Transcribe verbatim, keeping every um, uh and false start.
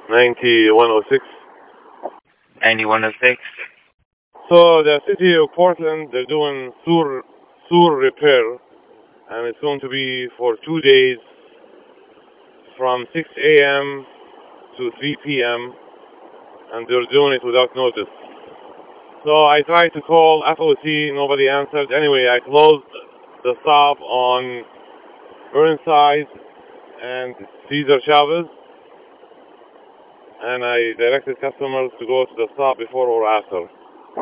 ninety-one oh six. ninety-one oh six. So the city of Portland, they're doing sewer, sewer repair, and it's going to be for two days from six a m to three p m, and they're doing it without notice. So I tried to call F O C, nobody answered. Anyway, I closed the stop on Burnside and Cesar Chavez, and I directed customers to go to the stop before or after.